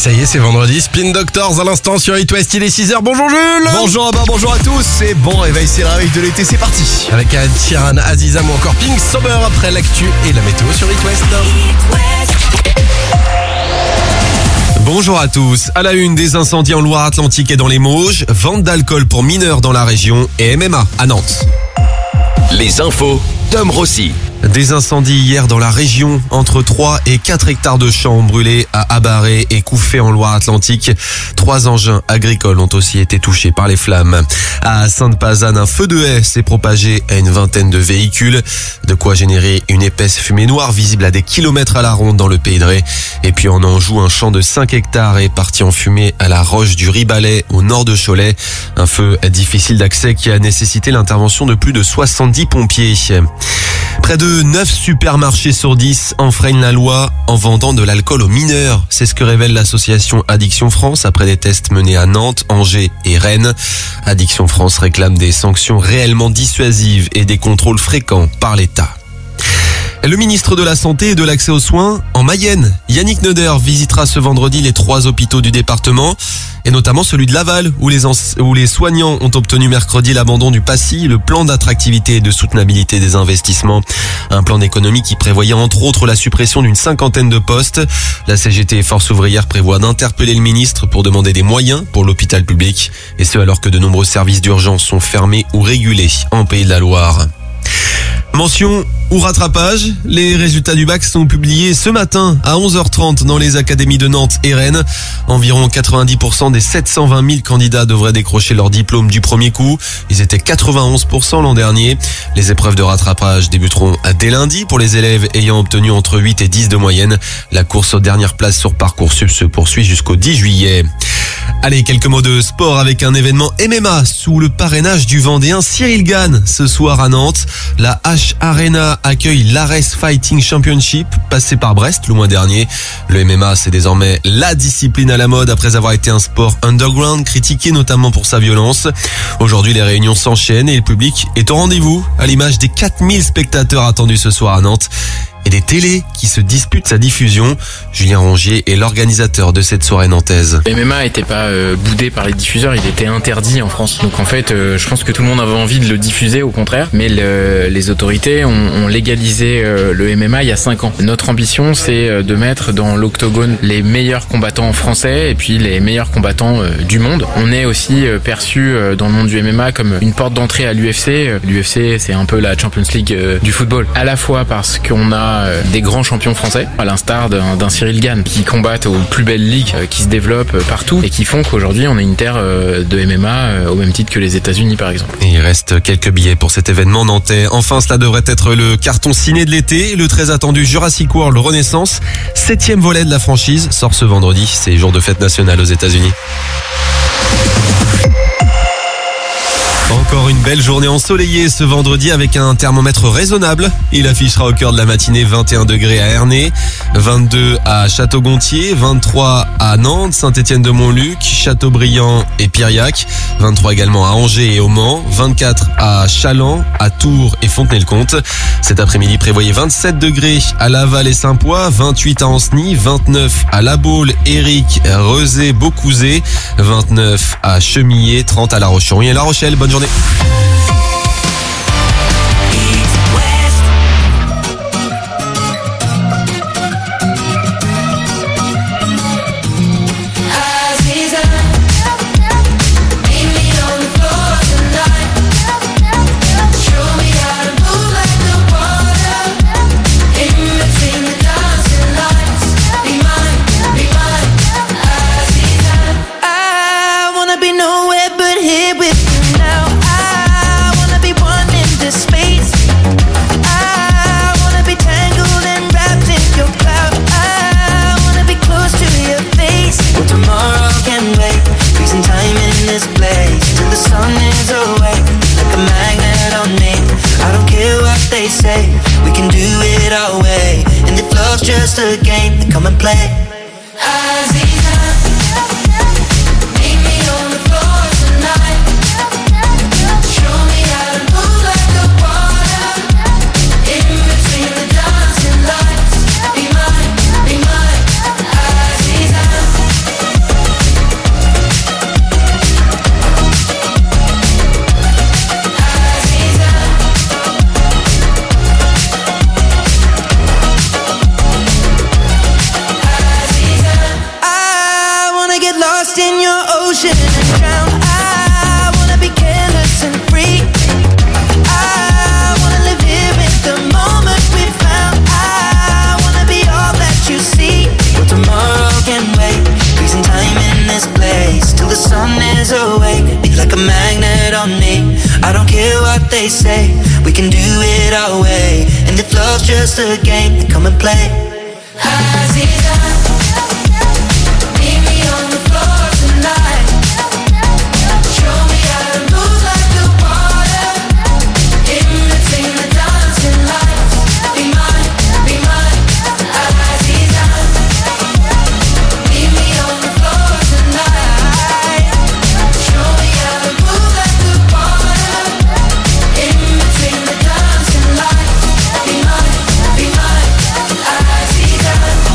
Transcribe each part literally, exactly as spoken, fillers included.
ça y est, c'est vendredi. Spin Doctors à l'instant sur It West, il est six heures. Bonjour Jules. Bonjour Abba, bonjour à tous. C'est bon réveil, c'est le réveil de l'été, c'est parti. Avec un Tiran, Azizam ou encore Pink Sober après l'actu et la météo sur It West. Bonjour à tous. À la une, des incendies en Loire-Atlantique et dans les Mauges, vente d'alcool pour mineurs dans la région et M M A à Nantes. Les infos, Tom Rossi. Des incendies hier dans la région, entre trois et quatre hectares de champs ont brûlé à Abaré et Couffé en Loire-Atlantique. Trois engins agricoles ont aussi été touchés par les flammes. À Sainte-Pazanne, un feu de haie s'est propagé à une vingtaine de véhicules. De quoi générer une épaisse fumée noire visible à des kilomètres à la ronde dans le Pays de Ré. Et puis en Anjou, un champ de cinq hectares est parti en fumée à la Roche du Ribalet au nord de Cholet. Un feu difficile d'accès qui a nécessité l'intervention de plus de soixante-dix pompiers. Près de neuf supermarchés sur dix enfreignent la loi en vendant de l'alcool aux mineurs. C'est ce que révèle l'association Addiction France après des tests menés à Nantes, Angers et Rennes. Addiction France réclame des sanctions réellement dissuasives et des contrôles fréquents par l'État. Le ministre de la Santé et de l'Accès aux soins en Mayenne, Yannick Neuder, visitera ce vendredi les trois hôpitaux du département et notamment celui de Laval où les, où les soignants ont obtenu mercredi l'abandon du PASSI, le plan d'attractivité et de soutenabilité des investissements. Un plan d'économie qui prévoyait entre autres la suppression d'une cinquantaine de postes. La C G T et Force ouvrière prévoient d'interpeller le ministre pour demander des moyens pour l'hôpital public et ce alors que de nombreux services d'urgence sont fermés ou régulés en Pays de la Loire. Mention ou rattrapage, les résultats du bac sont publiés ce matin à onze heures trente dans les académies de Nantes et Rennes. Environ quatre-vingt-dix pour cent des sept cent vingt mille candidats devraient décrocher leur diplôme du premier coup. Ils étaient quatre-vingt-onze pour cent l'an dernier. Les épreuves de rattrapage débuteront dès lundi pour les élèves ayant obtenu entre huit et dix de moyenne. La course aux dernières places sur Parcoursup se poursuit jusqu'au dix juillet. Allez, quelques mots de sport avec un événement M M A sous le parrainage du Vendéen Cyril Gane ce soir à Nantes. La H Arena accueille l'Ares Fighting Championship passé par Brest le mois dernier. Le M M A, c'est désormais la discipline à la mode après avoir été un sport underground critiqué notamment pour sa violence. Aujourd'hui, les réunions s'enchaînent et le public est au rendez-vous à l'image des quatre mille spectateurs attendus ce soir à Nantes. Et des télés qui se disputent sa diffusion. Julien Rongier est l'organisateur de cette soirée nantaise. Le M M A n'était pas euh, boudé par les diffuseurs, il était interdit en France. Donc en fait, euh, je pense que tout le monde avait envie de le diffuser, au contraire. Mais le, les autorités ont, ont légalisé euh, le M M A il y a cinq ans. Notre ambition, c'est euh, de mettre dans l'octogone les meilleurs combattants français et puis les meilleurs combattants euh, du monde. On est aussi euh, perçu euh, dans le monde du M M A comme une porte d'entrée à l'U F C. Euh, L'U F C, c'est un peu la Champions League euh, du football. À la fois parce qu'on a des grands champions français, à l'instar d'un, d'un Cyril Gane, qui combattent aux plus belles ligues, qui se développent partout et qui font qu'aujourd'hui on est une terre de M M A au même titre que les États-Unis par exemple. Et il reste quelques billets pour cet événement nantais. Enfin, cela devrait être le carton ciné de l'été. Le très attendu Jurassic World Renaissance, septième volet de la franchise, sort ce vendredi. C'est jour de fête nationale aux États-Unis. Encore une belle journée ensoleillée ce vendredi avec un thermomètre raisonnable. Il affichera au cœur de la matinée vingt et un degrés à Ernée, vingt-deux à Château-Gontier, vingt-trois à Nantes, Saint-Étienne-de-Montluc, Châteaubriand et Piriac, vingt-trois également à Angers et au Mans, vingt-quatre à Chaland, à Tours et Fontenay-le-Comte. Cet après-midi prévoyez vingt-sept degrés à Laval et Saint-Poix, vingt-huit à Ancenis, vingt-neuf à La Baule, Éric, Rezé, Beaucouzé, vingt-neuf à Chemillé, trente à La Roche-sur-Yon et La Rochelle. Bonne journée. We can do it our way, and if love's just a game, then come and play. hear what they say. We can do it our way. And if love's just a game, then come and play. Aziza, meet me on the floor tonight. Show me how to move like the water. In between the dancing lights. Be mine, be mine, Aziza. Meet me on the floor tonight. Show me how to move like the water. In between the dancing lights. Be mine, be mine, Aziza.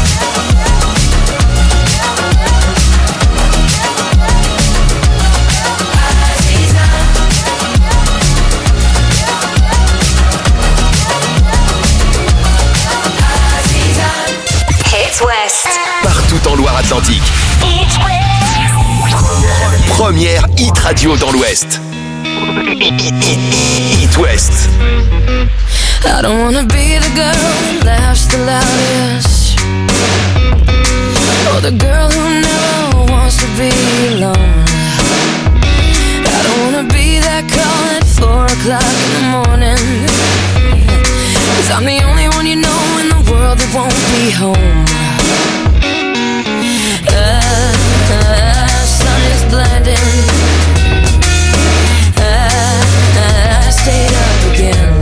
Hits West. Partout en Loire-Atlantique. Première hit radio dans l'Ouest. Hit West. I don't wanna be the girl who laughs the loudest, or the girl who never wants to be alone. I don't wanna be that call at four o'clock in the morning, 'cause I'm the only one you know in the world that won't be home. Uh, uh, sun is blinding. Uh, uh, I stayed up again.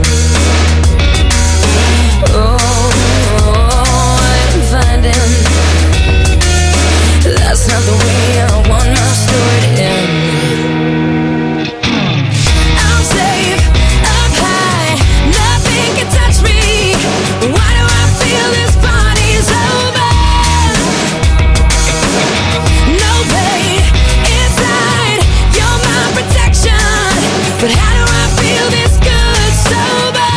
Oh, oh, I'm finding that's not the way I want my story to end. I'm safe, up high, nothing can touch me. Why do I feel this body's over? No pain inside, you're my protection. But how do I feel this good sober?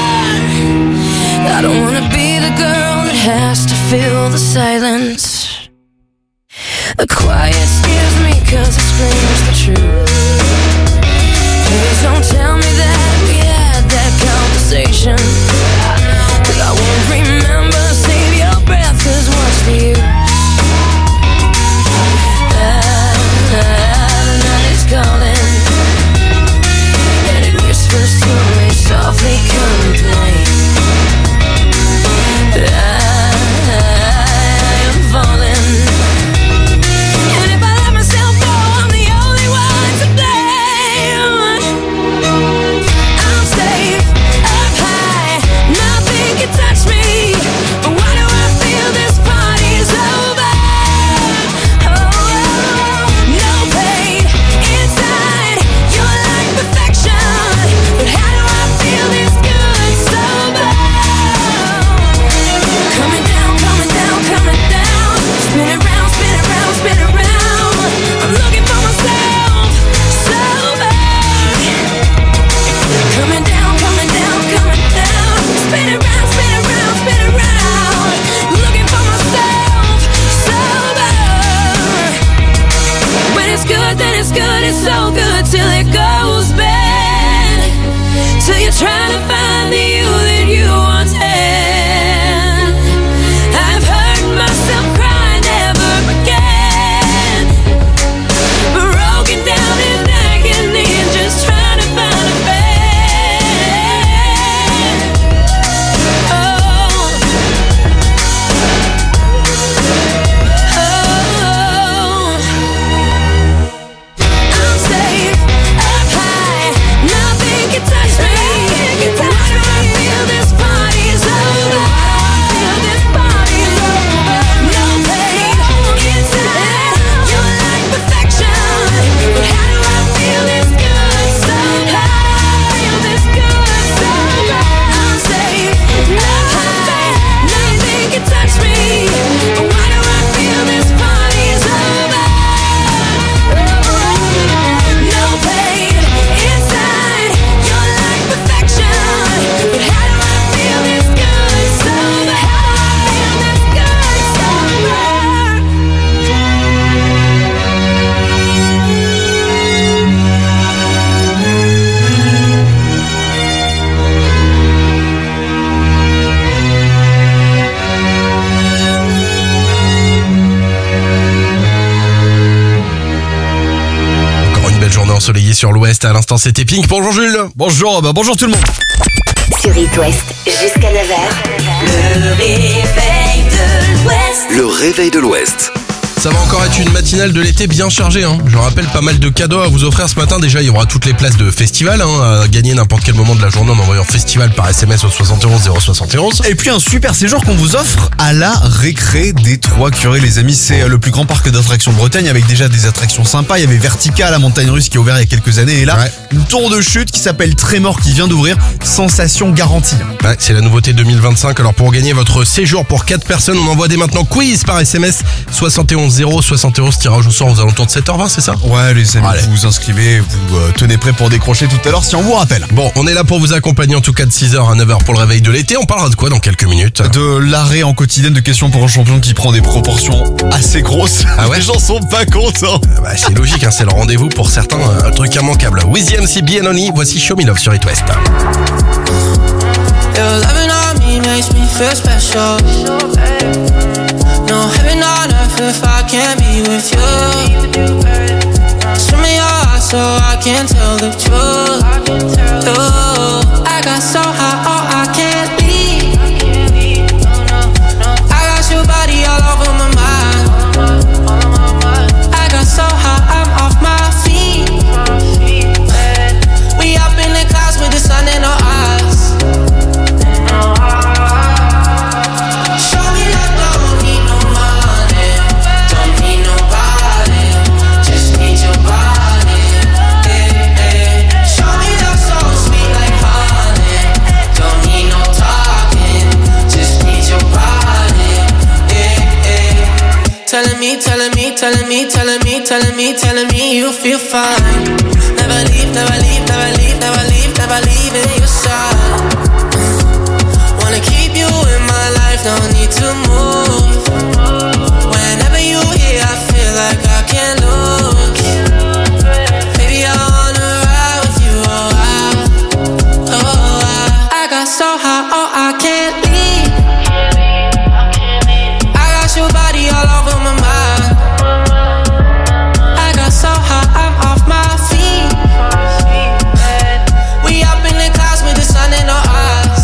I don't wanna be the girl that has to feel the silence. The quiet scares me 'cause it screams the truth. Please don't tell me that we had that conversation, 'cause I won't remember. Save your breath, 'cause what's the use? Ah, ah, the night is calling, and it whispers to me softly, come and play. I am falling, and if I let myself go, I'm the only one to blame. ensoleillé sur l'ouest. À l'instant, c'était Pink. Bonjour Jules. Bonjour, bah bonjour tout le monde. Sur It West, jusqu'à neuf heures. Le réveil de l'Ouest. Le réveil de l'Ouest. Ça va encore être une matinale de l'été bien chargée, hein. Je rappelle, pas mal de cadeaux à vous offrir ce matin. Déjà, il y aura toutes les places de festival, hein, à gagner n'importe quel moment de la journée en envoyant festival par S M S au soixante et onze zéro soixante et onze. Et puis un super séjour qu'on vous offre à la récré des Trois Curés, les amis. C'est le plus grand parc d'attractions de Bretagne avec déjà des attractions sympas. Il y avait Vertica, la montagne russe qui a ouvert il y a quelques années. Et là, Ouais. une tour de chute qui s'appelle Trémor qui vient d'ouvrir. Sensation garantie. Ouais, c'est la nouveauté deux mille vingt-cinq. Alors pour gagner votre séjour pour quatre personnes, on envoie dès maintenant quiz par S M S soixante et onze zéro soixante et onze. Tirage au sort aux alentours de sept heures vingt, c'est ça? Ouais, les amis, Allez. vous vous inscrivez, vous euh, tenez prêt pour décrocher tout à l'heure si on vous rappelle. Bon, on est là pour vous accompagner en tout cas de six heures à neuf heures pour le réveil de l'été. On parlera de quoi dans quelques minutes? De l'arrêt en quotidienne de questions pour un champion qui prend des proportions assez grosses. Ah ouais? Les gens sont pas contents. Bah, c'est logique, hein, c'est le rendez-vous pour certains, un truc immanquable. Wiz M C, B and Only, voici Show Me Love sur It West. Your loving on me makes me feel special. No heaven on earth if I can't be with you. Show me your eyes so I can tell the truth. Ooh, I got so high, oh, I can't leave. I got your body all over my mind. I got so high, I'm off my feet. We up in the clouds with the sun in our eyes. Telling me, telling me, telling me, telling me, telling me, telling me you feel fine. Never leave, never leave, never leave, never leave, never leave in your side. Wanna keep you in my life, no need to move. Whenever you here, I feel like I can't lose. Baby, I wanna ride with you, oh I, oh I. I got so high, oh I can't leave. I got your body all over my mind. I got so high, I'm off my feet. We up in the clouds with the sun in our eyes.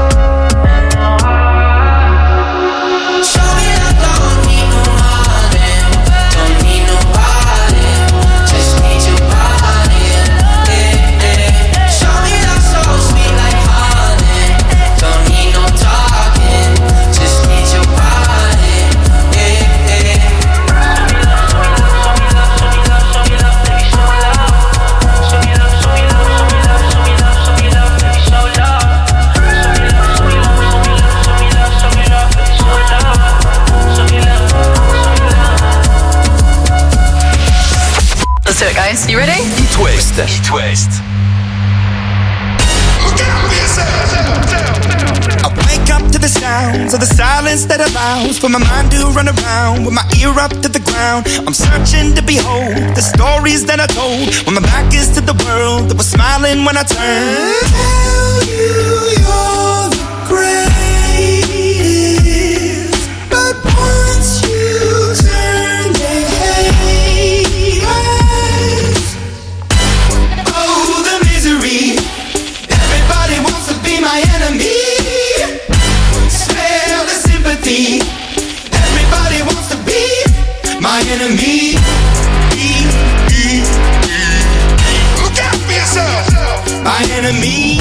Show me that don't need no money, don't need nobody, just need your body. Yeah, yeah. Show me that so sweet like honey, don't need no talking, just need your body. Yeah, yeah. Let's do it, guys. You ready? It West. It West. I wake up to the sounds of the silence that allows for my mind to run around with my ear up to the ground. I'm searching to behold the stories that I told when my back is to the world that was smiling when I turned. Tell you you're the greatest, but once you turn they hate us. Oh, the misery. Everybody wants to be my enemy. Spare the sympathy. Everybody wants to be my enemy. Look out for yourself. My enemy.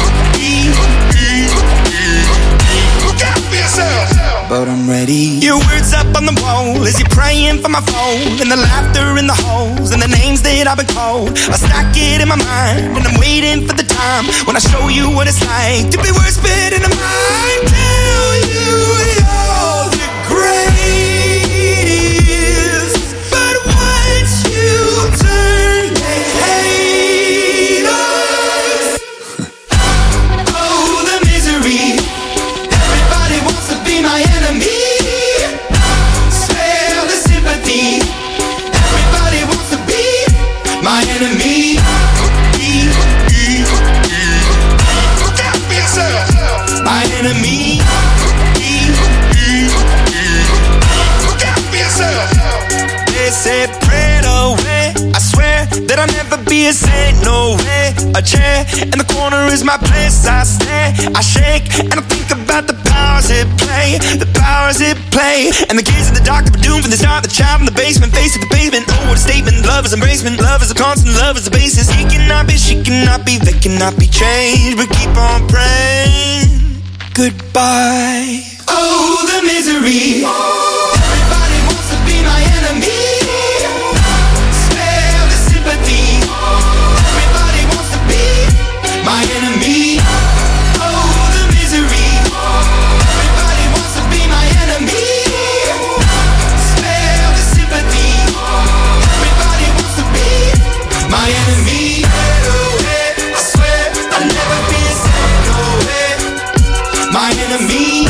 Look out for yourself. But I'm ready. Your words up on the wall as you're praying for my phone, and the laughter in the holes and the names that I've been called. I stack it in my mind and I'm waiting for the time when I show you what it's like to be worse fit in the mind. Tell you you're the greatest, but once you turn they hate us. Oh, the misery. Everybody wants to be my enemy. Spare the sympathy. Everybody wants to be my enemy. Look out for yourself. My enemy. be a saint, no way. A chair in the corner is my place. I stare, I shake, and I think about the powers at play, the powers at play. And the kids in the dark that were doomed from the start. The child in the basement, face of the pavement. Oh, what a statement! Love is embracement. Love is a constant. Love is the basis. He cannot be, she cannot be, they cannot be changed. But keep on praying. Goodbye. Oh, the misery. Everybody wants to be my enemy. Spare the sympathy. Everybody wants to be my enemy. Oh, the misery. Everybody wants to be my enemy. Spare the sympathy. Everybody wants to be my enemy. I swear I'll never be a saint, no way. My enemy.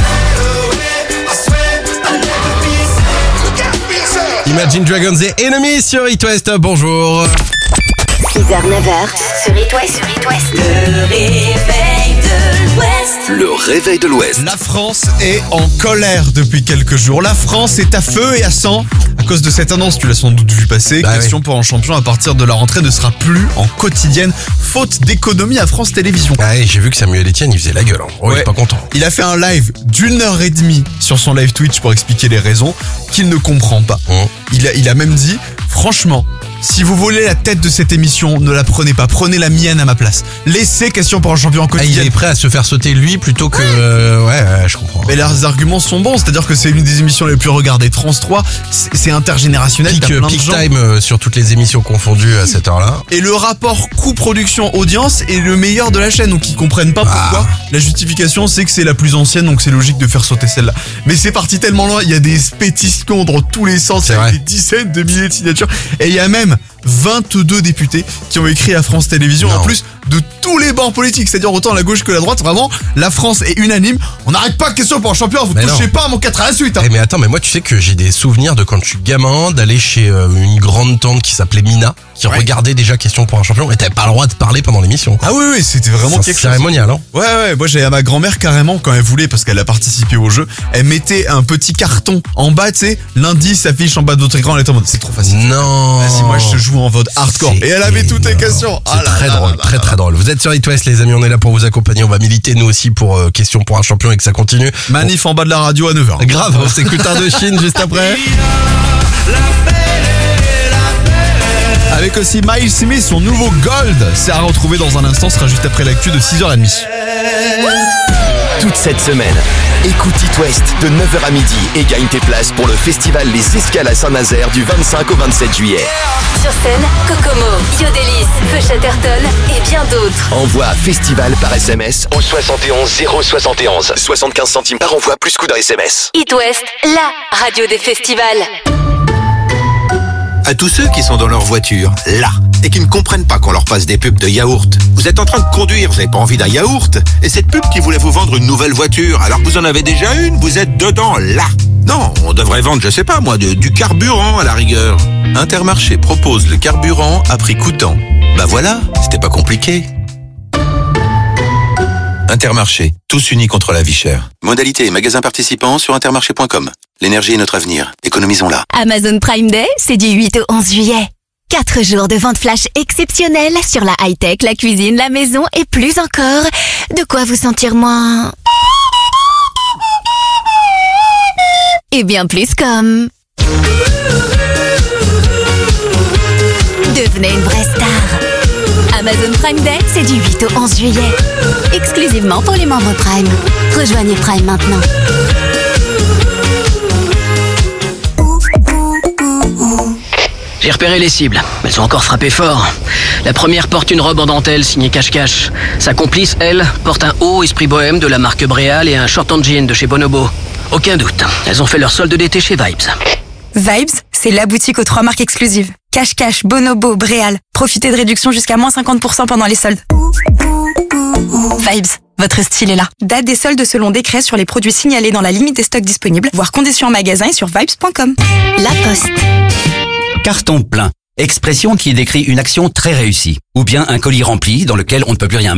I swear I'll never be a saint. Look out for yourself. Imagine Dragons et Enemy sur It West, bonjour. six heures neuf heures sur It West. Sur It West. Le réveil de l'Ouest. Le réveil de l'Ouest. La France est en colère depuis quelques jours. La France est à feu et à sang. À cause de cette annonce, tu l'as sans doute vu passer. Bah Question oui. pour un champion à partir de la rentrée ne sera plus en quotidienne, faute d'économie à France Télévisions. Ah, et j'ai vu que Samuel Etienne, il faisait la gueule. Hein. Oh, il est pas content. Il a fait un live d'une heure et demie sur son live Twitch pour expliquer les raisons qu'il ne comprend pas. Mmh. Il, a, il a même dit, franchement, si vous voulez la tête de cette émission, ne la prenez pas. Prenez la mienne à ma place. Laissez Question pour un champion en Ah, il quotidienne. est prêt à se faire sauter lui plutôt que... Euh, ouais, ouais, je comprends. Mais leurs arguments sont bons, c'est-à-dire que c'est une des émissions les plus regardées de France trois, c'est c'est intergénérationnel, Peak, t'as plein de peak gens. time euh, sur toutes les émissions confondues à cette heure-là. Et le rapport coût-production-audience est le meilleur de la chaîne, donc ils comprennent pas pourquoi. Ah. La justification, c'est que c'est la plus ancienne, donc c'est logique de faire sauter celle-là. Mais c'est parti tellement loin, il y a des pétitions dans tous les sens, C'est avec vrai. des dizaines de milliers de signatures, et il y a même vingt-deux députés qui ont écrit à France Télévisions, Non. en plus de tous les bords politiques, c'est-à-dire autant la gauche que la droite. Vraiment, la France est unanime. On n'arrête pas Question pour un champion, vous Mais touchez non. pas à mon quatre à la suite. Hein. Eh mais attends, mais moi tu sais que j'ai des souvenirs de quand je suis gamin, d'aller chez euh, une grande tante qui s'appelait Mina, qui Ouais. regardait déjà Question pour un champion, et t'avais pas le droit de parler pendant l'émission. quoi. Ah oui, oui, c'était vraiment C'est quelque chose. cérémonial, hein. Ouais, ouais, moi j'avais à ma grand-mère carrément quand elle voulait, parce qu'elle a participé au jeu, elle mettait un petit carton en bas, tu sais, l'indice s'affiche en bas de votre écran, elle était en mode, c'est trop facile. Non. Vas-y, moi je joue en mode hardcore. C'est Et elle avait toutes les énorme. questions. C'est Ah là très là drôle, là très là très là. drôle. Vous êtes sur It West, les amis, on est là pour vous accompagner, on va militer nous aussi pour euh, Question pour un champion et que ça continue. Manif en bas de la radio à neuf heures. Grave, on s'écoute un de Chine juste après. Avec aussi Miles Smith, son nouveau Gold. C'est à retrouver dans un instant, sera juste après l'actu de six heures trente. Toute cette semaine, écoute It West de neuf heures à midi et gagne tes places pour le festival Les Escales à Saint-Nazaire du vingt-cinq au vingt-sept juillet. Sur scène, Kokomo, Yodelis, Feu Chatterton et bien d'autres. Envoie festival par S M S au soixante et onze zéro soixante et onze. soixante-quinze centimes par envoi plus coût d'un S M S. It West, la radio des festivals. À tous ceux qui sont dans leur voiture, là, et qui ne comprennent pas qu'on leur passe des pubs de yaourt. Vous êtes en train de conduire, vous n'avez pas envie d'un yaourt, et cette pub qui voulait vous vendre une nouvelle voiture, alors que vous en avez déjà une, vous êtes dedans, là. Non, on devrait vendre, je sais pas moi, de- du carburant à la rigueur. Intermarché propose le carburant à prix coûtant. Bah voilà, c'était pas compliqué. Intermarché, tous unis contre la vie chère. Modalité et magasins participants sur intermarché point com. L'énergie est notre avenir, économisons-la. Amazon Prime Day, c'est du huit au onze juillet. Quatre jours de vente flash exceptionnelle sur la high-tech, la cuisine, la maison et plus encore. De quoi vous sentir moins... Et bien plus comme... Devenez une vraie star. Amazon Prime Day, c'est du huit au onze juillet. Exclusivement pour les membres Prime. Rejoignez Prime maintenant. J'ai repéré les cibles. Elles ont encore frappé fort. La première porte une robe en dentelle signée Cache-Cache. Sa complice, elle, porte un haut esprit bohème de la marque Bréal et un short en jean de chez Bonobo. Aucun doute, elles ont fait leur solde d'été chez Vibes. Vibes, c'est la boutique aux trois marques exclusives. Cache-Cache, Bonobo, Bréal. Profitez de réductions jusqu'à moins cinquante pour cent pendant les soldes. Vibes, votre style est là. Date des soldes selon décret sur les produits signalés dans la limite des stocks disponibles, voire conditions en magasin et sur vibes point com. La Poste. Carton plein. Expression qui décrit une action très réussie. Ou bien un colis rempli dans lequel on ne peut plus rien mettre.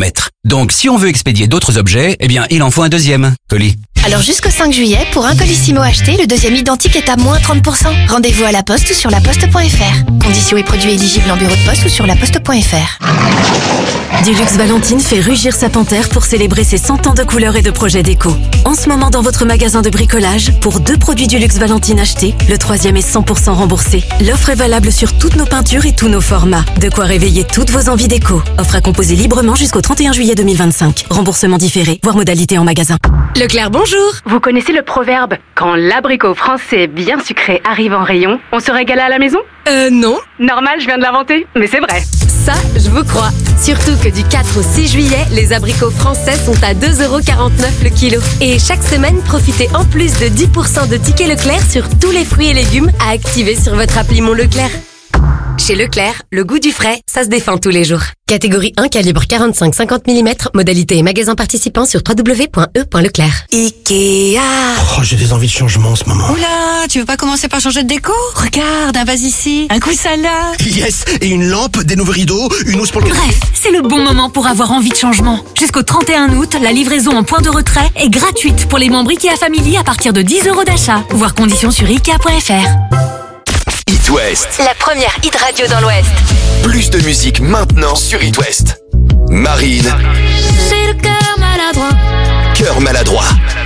Donc si on veut expédier d'autres objets, eh bien il en faut un deuxième colis. Alors jusqu'au cinq juillet, pour un Colissimo acheté, le deuxième identique est à moins trente pour cent. Rendez-vous à la Poste ou sur laposte point fr. Conditions et produits éligibles en bureau de poste ou sur laposte point fr. Dulux Valentine fait rugir sa panthère pour célébrer ses cent ans de couleurs et de projets déco. En ce moment dans votre magasin de bricolage, pour deux produits Dulux Valentine achetés, le troisième est cent pour cent remboursé. L'offre est valable sur toutes nos peintures et tous nos formats. De quoi réveiller toutes vos envies déco. Offre à composer librement jusqu'au trente et un juillet deux mille vingt-cinq. Remboursement différé, voire modalité en magasin. Leclerc, bonjour. Vous connaissez le proverbe « Quand l'abricot français bien sucré arrive en rayon, on se régale à la maison » Euh, non. Normal, je viens de l'inventer, mais c'est vrai. Ça, je vous crois. Surtout que du quatre au six juillet, les abricots français sont à deux euros quarante-neuf le kilo. Et chaque semaine, profitez en plus de dix pour cent de tickets Leclerc sur tous les fruits et légumes à activer sur votre appli Mon Leclerc. Chez Leclerc, le goût du frais, ça se défend tous les jours. Catégorie un, calibre quarante-cinq à cinquante millimètres, modalité et magasin participant sur w w w point e point leclerc. Ikea. Oh, j'ai des envies de changement en ce moment. Oula, tu veux pas commencer par changer de déco? Regarde, un vase ici, un coussin là. Yes, et une lampe, des nouveaux rideaux, une housse pour le... Bref, c'est le bon moment pour avoir envie de changement. Jusqu'au trente et un août, la livraison en point de retrait est gratuite pour les membres Ikea Family à partir de dix euros d'achat. Voir conditions sur ikea point fr. It West. La première hit radio dans l'Ouest. Plus de musique maintenant sur It West. Marine. J'ai le cœur maladroit. Cœur maladroit.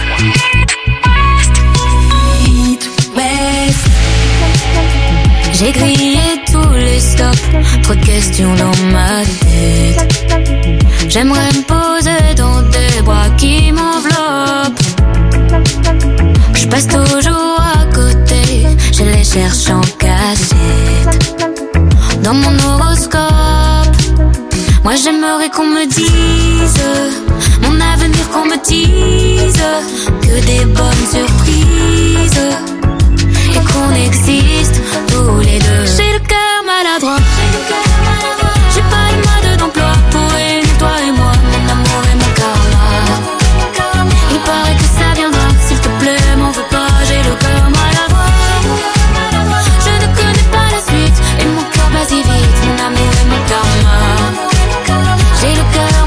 It West. J'ai grillé tous les stops. Trop de questions dans ma tête. J'aimerais me poser dans des bras qui m'enveloppent. Je passe toujours à côté. Je les cherche en cachette. Dans mon horoscope, moi j'aimerais qu'on me dise mon avenir, qu'on me dise que des bonnes surprises et qu'on existe tous les deux. J'ai le cœur maladroit. J'ai pas le mode d'emploi pour une, toi et moi, mon amour et mon karma. Il paraît que ça viendra, s'il te plaît, m'en veux pas, j'ai le cœur maladroit. Je ne connais pas la suite et mon cœur bat si vite, mon amour et mon karma. J'ai le cœur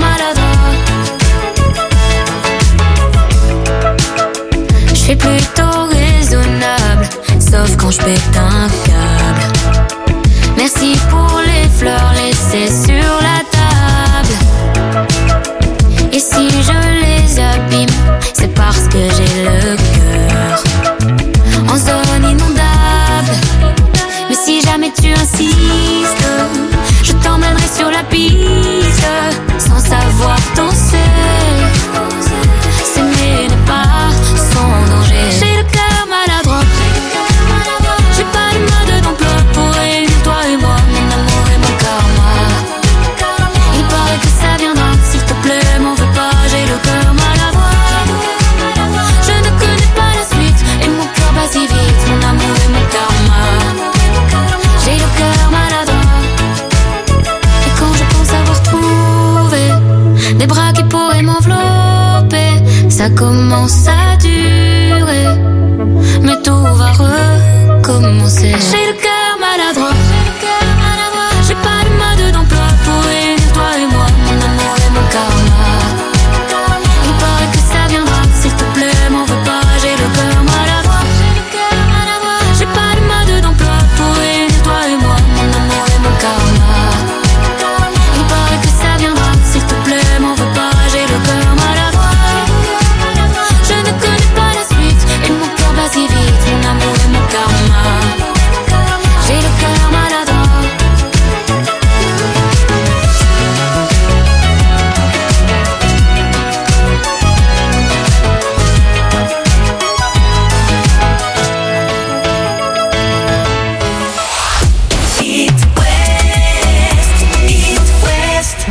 maladroit. Je suis plutôt raisonnable, sauf quand je pète un câble. Merci pour les fleurs laissées sur la table. Et si je les abîme, c'est parce que j'ai le cœur en zone inondable. Mais si jamais tu insistes, je t'emmènerai sur la piste sans savoir danser. S'aimer n'est pas sans danger. J'ai le cœur maladroit. J'ai pas le mode d'emploi pour réunir toi et moi, mon amour et mon karma. Il paraît que ça viendra, s'il te plaît, m'en veux pas, j'ai le cœur maladroit. Je ne connais pas la suite et mon cœur bat si vite, mon amour et mon karma. J'ai le cœur maladroit. Et quand je pense avoir trouvé des bras qui pourraient m'envelopper, ça commence à durer, mais tout va recommencer. J'ai le cœur maladroit. J'ai pas le mode d'emploi pour réunir toi et moi, mon amour et mon karma. Il paraît que ça viendra, s'il te plaît, m'en veux pas, j'ai le cœur maladroit. J'ai pas le mode d'emploi pour réunir toi et moi, mon amour et mon karma. Il paraît que ça viendra, s'il te plaît, m'en veux pas, j'ai le cœur maladroit. Je ne connais pas la suite et mon cœur bat si vite, mon amour et mon karma. J'ai le cœur maladroit. It West, It West.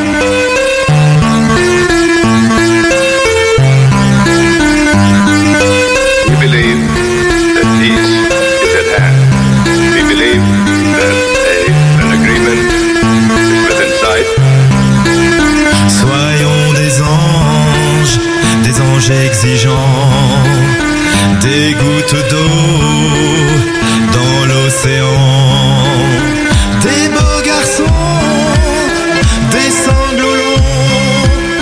We believe that peace is at hand. We believe that a, an agreement is within sight. Soyons des anges, des anges exigeants, des gouttes d'eau dans l'océan, des beaux garçons, des sanglots longs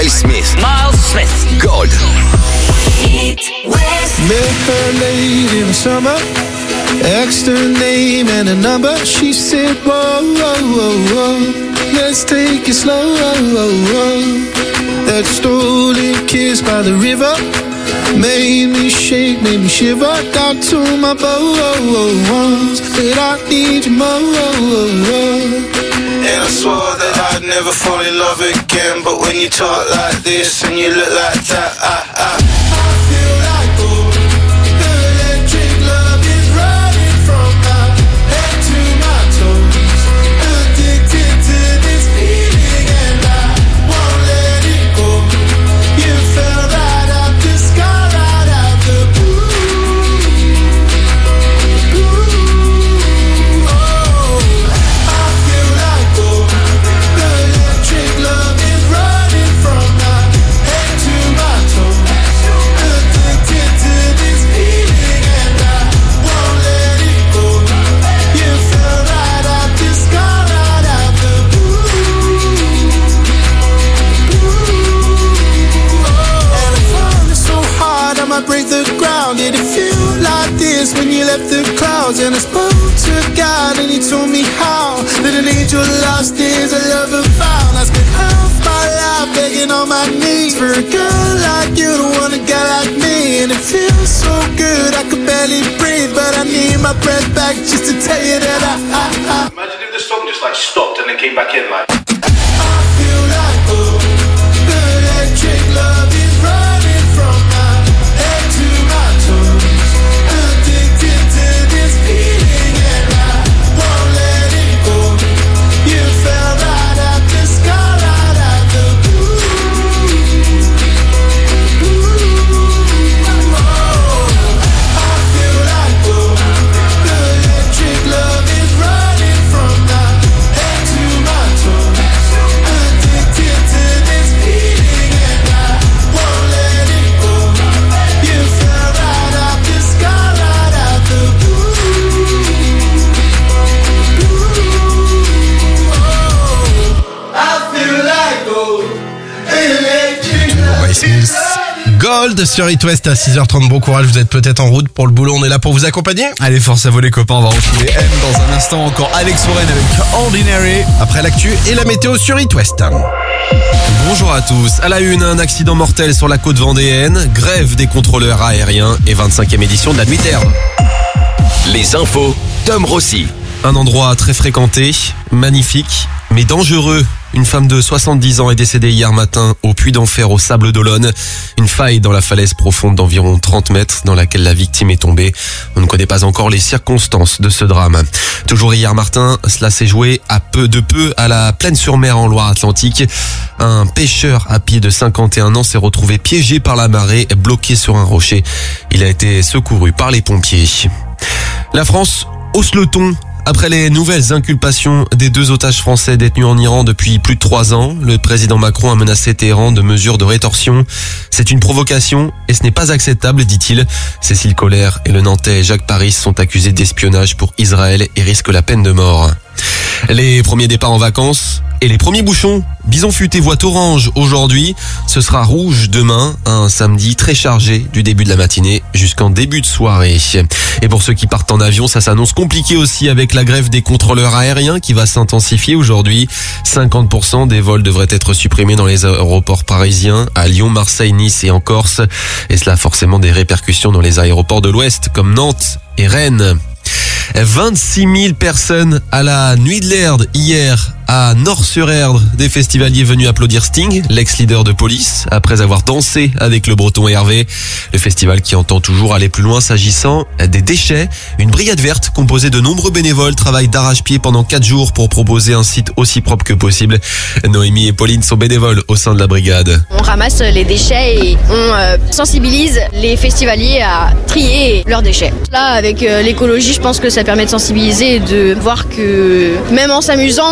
Miles Smith. Miles Smith. Gold. It West. Met her late in the summer. Asked her name and a number. She said, whoa, whoa, whoa, whoa. Let's take it slow. That stolen kiss by the river made me shake, made me shiver. Down to my bones. Said I need you more. And I swore that I'd never fall in love again. But when you talk like this and you look like that, I, I, I feel like gold. The electric love is running from my head to my toes. Addicted to this feeling and I won't let it go. You fell right out the sky, right out the blue. Blue. Oh, I feel like gold. The electric love is running from my head to my toes. Addicted to this feeling and I won't let it go. You fell right out the sky, right out the blue. And I'm falling so hard I might break the ground. Did it feel like this when you left the clouds? And I spoke to God and he told me how that an angel lost is a lover found. I spent half my life begging on my knees for a girl like you to want a guy like me. And it feels so good I could barely breathe, but I need my breath back just to tell you that I, I, I Imagine if the song just like stopped and then came back in like. I feel like gold. The electric love is running from my head to my toes. Addicted to this feeling and I won't let it go. You fell right out the sky, right out the blue. Oh, I feel like gold. The electric love is running from my head to my toes. Addicted to this feeling and I won't let it go. You fell right out the sky, right out the blue. Oh, I feel like gold. Electric love Miles Smith. Gold sur It West à six heures trente. Bon courage, vous êtes peut-être en route pour le boulot. On est là pour vous accompagner. Allez, force à vous les copains, on va retrouver M dans un instant. Encore Alex Warren avec Ordinary. Après l'actu et la météo sur It West. Bonjour à tous. À la une, un accident mortel sur la côte vendéenne, grève des contrôleurs aériens et vingt-cinquième édition de la nuit d'herbe. Les infos, Tom Rossi. Un endroit très fréquenté, magnifique, mais dangereux. Une femme de soixante-dix ans est décédée hier matin au Puy d'Enfer au Sable d'Olonne. Une faille dans la falaise profonde d'environ trente mètres dans laquelle la victime est tombée. On ne connaît pas encore les circonstances de ce drame. Toujours hier matin, cela s'est joué à peu de peu à la Plaine-sur-Mer en Loire-Atlantique. Un pêcheur à pied de cinquante et un ans s'est retrouvé piégé par la marée, bloqué sur un rocher. Il a été secouru par les pompiers. La France hausse le ton. Après les nouvelles inculpations des deux otages français détenus en Iran depuis plus de trois ans, le président Macron a menacé Téhéran de mesures de rétorsion. C'est une provocation et ce n'est pas acceptable, dit-il. Cécile Collère et le Nantais Jacques Paris sont accusés d'espionnage pour Israël et risquent la peine de mort. Les premiers départs en vacances et les premiers bouchons. Bison Futé voit orange aujourd'hui. Ce sera rouge demain, un samedi très chargé du début de la matinée jusqu'en début de soirée. Et pour ceux qui partent en avion, ça s'annonce compliqué aussi avec la grève des contrôleurs aériens qui va s'intensifier aujourd'hui. cinquante pour cent des vols devraient être supprimés dans les aéroports parisiens, à Lyon, Marseille, Nice et en Corse. Et cela a forcément des répercussions dans les aéroports de l'Ouest comme Nantes et Rennes. vingt-six mille personnes à la Nuit de l'Erdre hier à Nord-sur-Erdre, des festivaliers venus applaudir Sting, l'ex-leader de Police, après avoir dansé avec le Breton Hervé. Le festival qui entend toujours aller plus loin s'agissant des déchets. Une brigade verte composée de nombreux bénévoles travaille d'arrache-pied pendant quatre jours pour proposer un site aussi propre que possible. Noémie et Pauline sont bénévoles au sein de la brigade. On ramasse les déchets et on euh, sensibilise les festivaliers à trier leurs déchets. Là, avec euh, l'écologie, je pense que ça permet de sensibiliser et de voir que même en s'amusant, on peut faire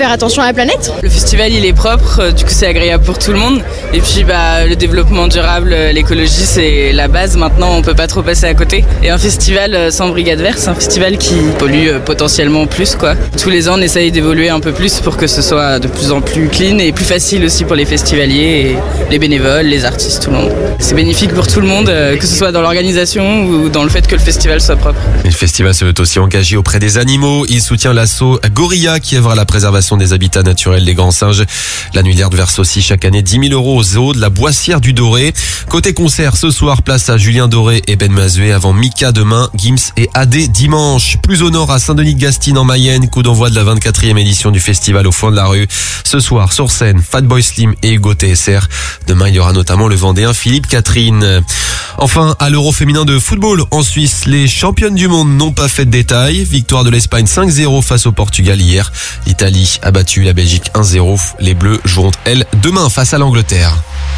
faire attention à la planète. Le festival il est propre, euh, du coup c'est agréable pour tout le monde. Et puis bah, le développement durable, euh, l'écologie c'est la base, maintenant on peut pas trop passer à côté. Et un festival euh, sans brigade verte, c'est un festival qui pollue euh, potentiellement plus quoi. Tous les ans on essaye d'évoluer un peu plus pour que ce soit de plus en plus clean et plus facile aussi pour les festivaliers, et les bénévoles, les artistes, tout le monde. C'est bénéfique pour tout le monde, euh, que ce soit dans l'organisation ou dans le fait que le festival soit propre. Et le festival se veut aussi engagé auprès des animaux. Il soutient l'asso Gorilla qui œuvre à la préservation des habitats naturels des grands singes. La Nuit-Verte verse aussi chaque année dix mille euros au zoo de la Boissière du Doré. Côté concert, ce soir, place à Julien Doré et Ben Mazué avant Mika demain, Gims et A D dimanche. Plus au nord à Saint-Denis-de-Gastine en Mayenne, coup d'envoi de la vingt-quatrième édition du festival au fond de la rue. Ce soir, sur scène, Fatboy Slim et Hugo T S R. Demain, il y aura notamment le Vendéen Philippe Catherine. Enfin, à l'Euro féminin de football en Suisse, les championnes du monde n'ont pas fait de détails. Victoire de l'Espagne cinq zéro face au Portugal hier. L'Italie a battu la Belgique un zéro. Les Bleus joueront, elles, demain face à l'Angleterre.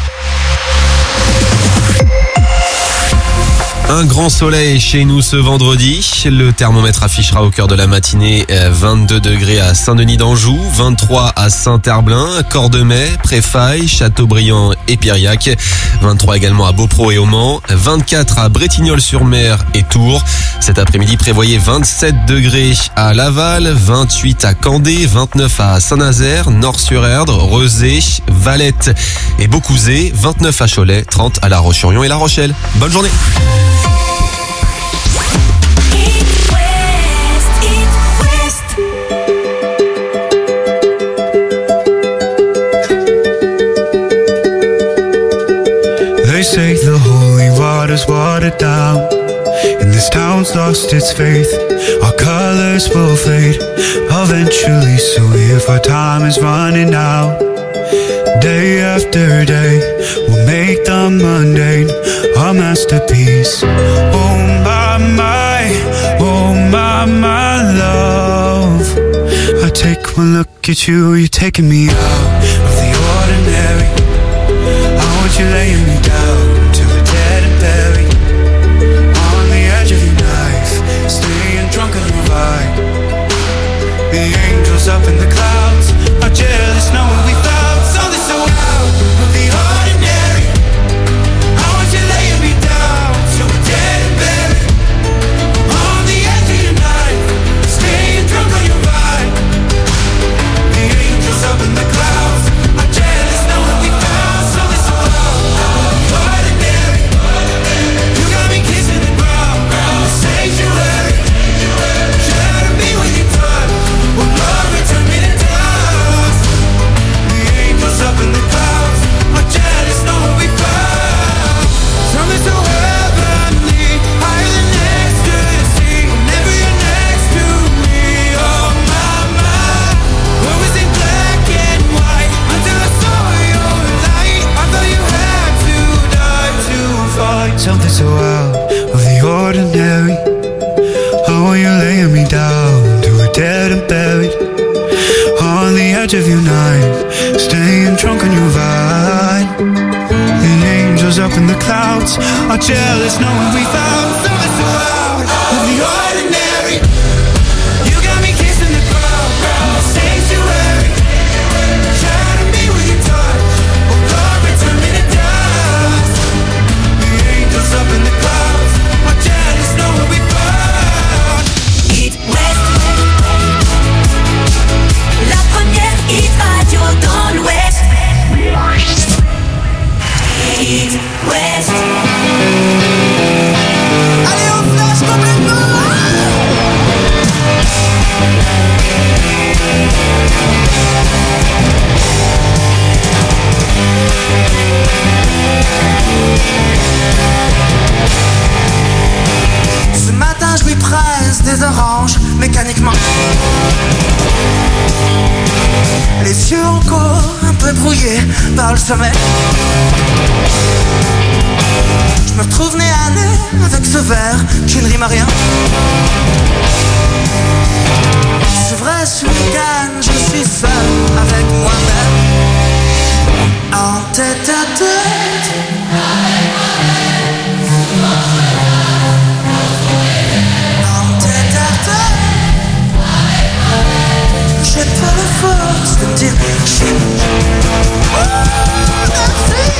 Un grand soleil chez nous ce vendredi. Le thermomètre affichera au cœur de la matinée vingt-deux degrés à Saint-Denis d'Anjou, vingt-trois à Saint-Herblain, Cordemais, Préfaille, Châteaubriand et Piriac, vingt-trois également à Beaupro et au Mans, vingt-quatre à Bretignolles-sur-Mer et Tours. Cet après-midi, prévoyez vingt-sept degrés à Laval, vingt-huit à Candé, vingt-neuf à Saint-Nazaire, Nord-sur-Erdre, Rezé, Valette et Beaucouzé, vingt-neuf à Cholet, trente à La Roche-sur-Yon et La Rochelle. Bonne journée. They say the holy water's watered down, and this town's lost its faith. Our colors will fade eventually, so if our time is running out, day after day, we'll make the mundane our masterpiece. Oh my, my, oh my, my love, I take one look at you, you're taking me out of the ordinary. I want you laying me down till we're dead and buried, on the edge of your knife, staying drunk on your vibe. The angels up in the clouds are jealous knowing we found something so out of the ordinary. I want you laying me down till we're dead and buried, on the edge of your knife, staying drunk on your vibe. The angels up in the clouds are jealous knowing we found something so out of the ordinary. You got me kissing the ground in the sanctuary, trying to be with you done. Well, love return me to dust. The angels up in the clouds are jealous knowing we found something so heavenly, higher than ecstasy. Whenever you're next to me, oh my, my. What was in black and white until I saw your light? I thought you had to die to find something so out of the ordinary. Oh, you laying me down to a dead and buried, on the edge of your knife, staying drunk on your vine. The angels up in the clouds are jealous knowing we found something so out of the ordinary. You got me kissing the ground in the sanctuary, trying to be with your touch. Oh Lord, return me to dust. The angels up in the clouds are jealous knowing we found. Hit West, la première hit radio dans l'Ouest. Hit West. Allez, on flash complètement. Ce matin je lui presse des oranges mécaniquement, les yeux encore un peu brouillés par le sommeil. Je me retrouve nez à nez avec ce verre qui ne rime à rien. C'est vrai, ce week-end je suis seul avec moi-même, en tête à tête. En tête à tête. J'ai pas la force until she. Oh, that's it.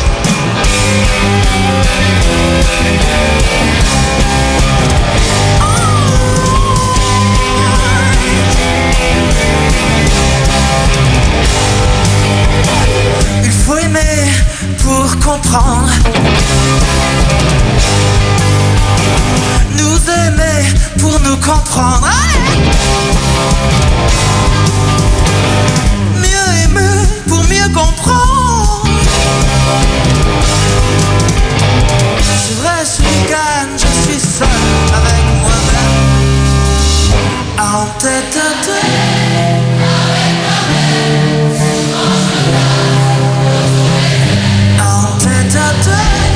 Il faut aimer pour comprendre. Nous aimer pour nous comprendre. Mieux aimer pour mieux comprendre. C'est vrai, ce week-end, je suis seul avec moi-même. En tête à tête. En tête à tête.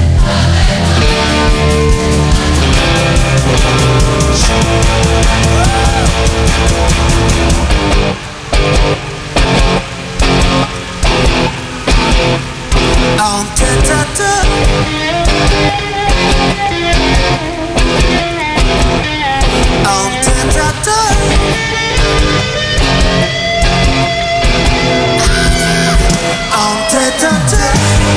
En tête à tête. En tête à tête. En tête à tête.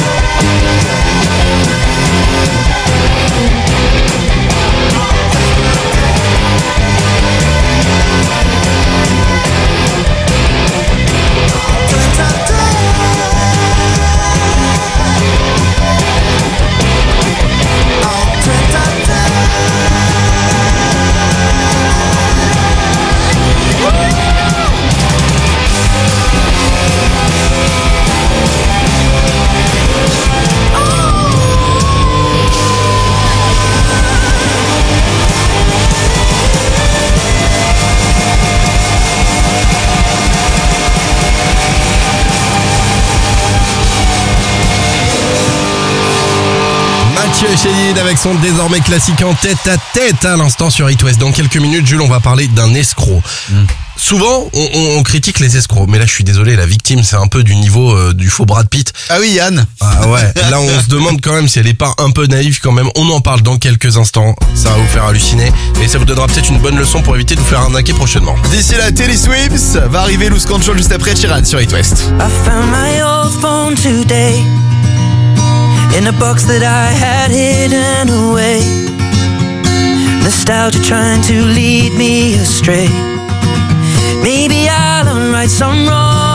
Mathieu Chédid avec son désormais classique en tête à tête à l'instant sur It West. Dans quelques minutes, Jules, on va parler d'un escroc. Mm. Souvent, on, on, on critique les escrocs, mais là, je suis désolé, la victime, c'est un peu du niveau euh, du faux Brad Pitt. Ah oui, Yann. Ah ouais. Là, on se demande quand même si elle est pas un peu naïve quand même. On en parle dans quelques instants. Ça va vous faire halluciner et ça vous donnera peut-être une bonne leçon pour éviter de vous faire arnaquer prochainement. D'ici là, Taylor Swift va arriver Loose Control juste après Chiran sur It West. I found my old phone today in a box that I had hidden away. Nostalgia trying to lead me astray. Maybe I'll unwrite some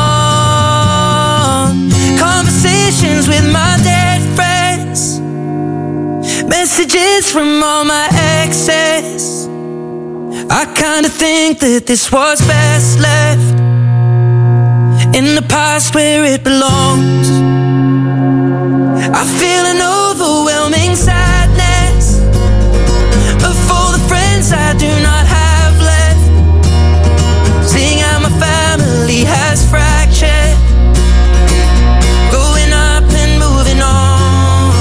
wrong conversations with my dead friends. Messages from all my exes. I kinda think that this was best left in the past where it belongs. I feel an overwhelming sadness of all the friends I do not have left. Seeing how my family has fractured, growing up and moving on.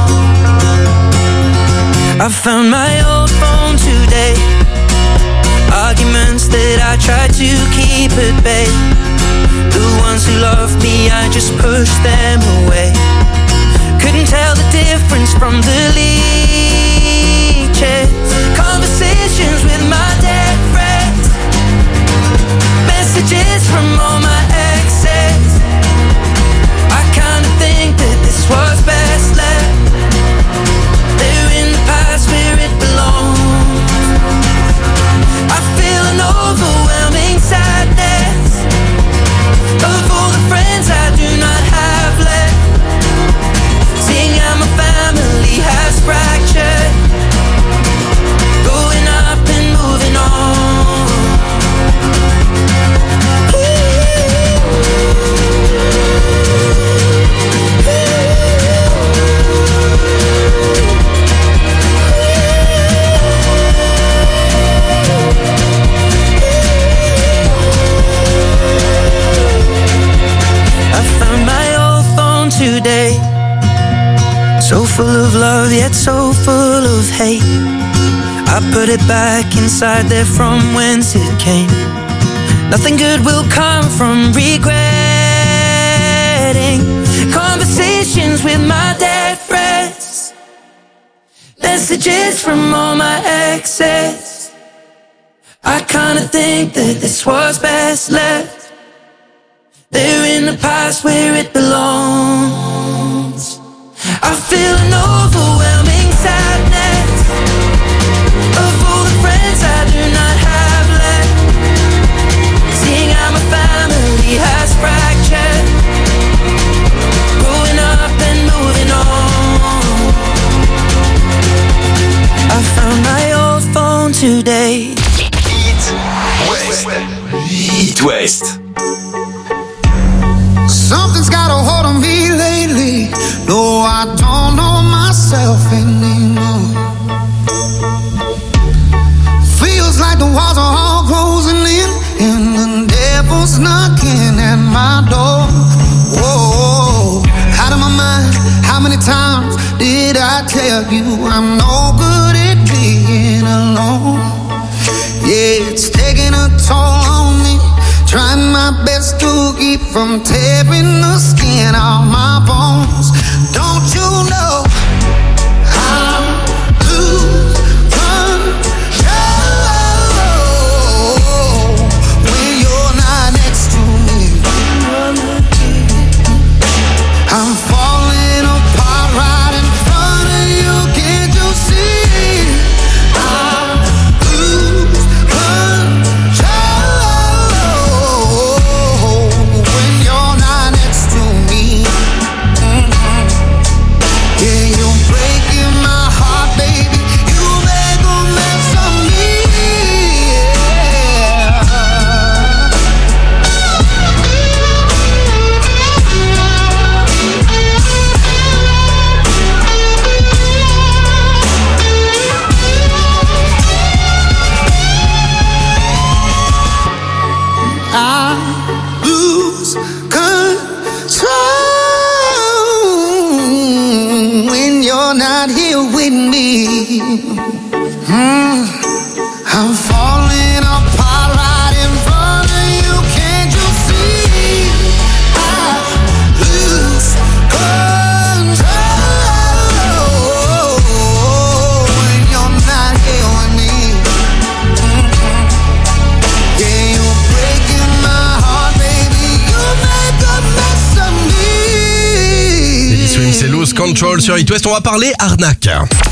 I found my old phone today. Arguments that I tried to keep at bay. The ones who loved me, I just pushed them away. Couldn't tell the difference from the leeches. Conversations with my dead friends. Messages from all my exes. I kinda think that this was best left there in the past where it belongs. I feel an overwhelming sadness of all the friends I do not have left. Seeing how my family has fractured, growing up and moving on. I found my old phone today. So full of love, yet so full of hate. I put it back inside there from whence it came. Nothing good will come from regretting conversations with my dead friends. Messages from all my exes. I kinda think that this was best left They're in the past where it belongs. I feel an overwhelming sadness of all the friends I do not have left. Seeing how my family has fractured, growing up and moving on. I found my old phone today. It West. It West. Something's got a hold on me lately. No, I don't know myself anymore. Feels like the walls are all closing in, and the devil's knocking at my door. Whoa, out of my mind. How many times did I tell you I'm no good at being alone? Yeah, it's taking a toll on me. Trying my best to keep from tearing the skin off my bones. Don't you know I'm lose control when you're not next to me? I'm falling apart right in front of you. Can't you see? I'm lose control when you're not next to me. Mm-hmm. Yeah, you're breaking my heart, baby. You make a mess of me. I lose control when you're not here with me. Mm. I'm falling apart right in front of you. Can't you see? I lose control when you're not here with me. Mm-hmm. Yeah, you're breaking my heart, baby. You make a mess of me. Teddy Swims, c'est Lose Control sur It West. On va parler arnaque.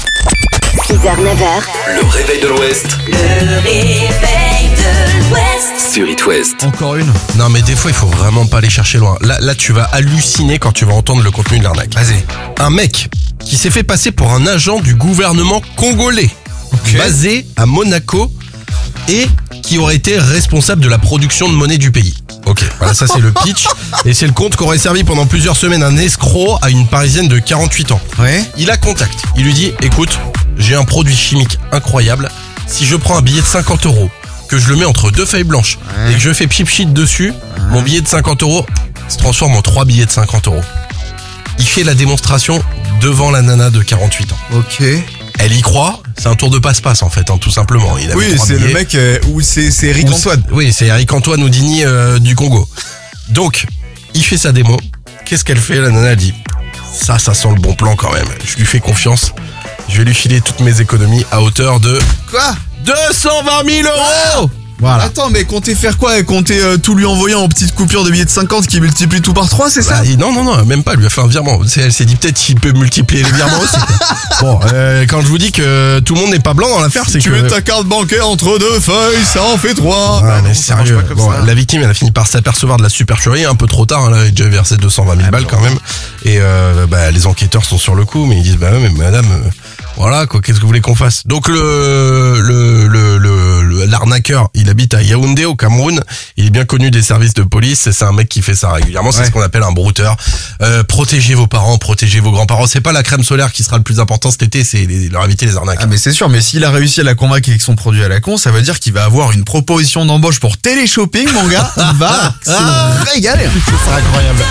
six heures neuf heures. Le réveil de l'Ouest Le réveil de l'Ouest. sur It West. Encore une? Non, mais des fois, il faut vraiment pas aller chercher loin. Là, là, tu vas halluciner quand tu vas entendre le contenu de l'arnaque. Vas-y. Un mec qui s'est fait passer pour un agent du gouvernement congolais, Ok. basé à Monaco, et qui aurait été responsable de la production de monnaie du pays. Ok, voilà, ça c'est le pitch. Et c'est le compte qu'aurait servi pendant plusieurs semaines un escroc à une parisienne de quarante-huit ans. Ouais. Il a contact. Il lui dit, écoute, j'ai un produit chimique incroyable. Si je prends un billet de cinquante euros, que je le mets entre deux feuilles blanches, Ouais. et que je fais pchit pchit dessus, mon billet de cinquante euros se transforme en trois billets de cinquante euros. Il fait la démonstration devant la nana de quarante-huit ans. Ok. Elle y croit, c'est un tour de passe-passe en fait, hein, tout simplement. Il avait Oui, trois c'est le billets. mec euh, où c'est c'est Eric Ou- Antoine. Oui, c'est Eric Antoine Houdini euh, du Congo. Donc, il fait sa démo. Qu'est-ce qu'elle fait? La nana dit, ça, ça sent le bon plan quand même. Je lui fais confiance. Je vais lui filer toutes mes économies à hauteur de Quoi? deux cent vingt mille euros. Voilà. Attends, mais comptez faire quoi? Comptez euh, tout lui envoyer en petites coupures de billets de cinquante qui multiplient tout par trois, c'est ça? Bah, il- non, non, non, même pas. Elle lui a fait un virement. C'est- Elle s'est dit peut-être qu'il peut multiplier les virements aussi. Bon, euh, quand je vous dis que tout le monde n'est pas blanc dans l'affaire, c'est Tu que... mets ta carte bancaire entre deux feuilles, ça en fait trois. Ouais, Bah mais non, ça marche sérieux. pas comme Bon, ça. la victime, elle a fini par s'apercevoir de la supercherie un peu trop tard. Hein, elle avait déjà versé deux cent vingt mille balles quand même. Et euh, bah, les enquêteurs sont sur le coup, mais ils disent bah ouais, mais madame, euh, voilà quoi, qu'est-ce que vous voulez qu'on fasse? Donc le le le le- le- l'arnaqueur, il habite à Yaoundé au Cameroun. Il est bien connu des services de police. C'est un mec qui fait ça régulièrement. C'est Ouais. ce qu'on appelle un brouteur. Euh, protégez vos parents, protégez vos grands-parents. C'est pas la crème solaire qui sera le plus important cet été, c'est les- leur éviter les arnaques. Ah mais c'est sûr, mais s'il a réussi à la convaincre avec son produit à la con, ça veut dire qu'il va avoir une proposition d'embauche pour télé-shopping, mon gars. Il va se régaler. Ce sera incroyable.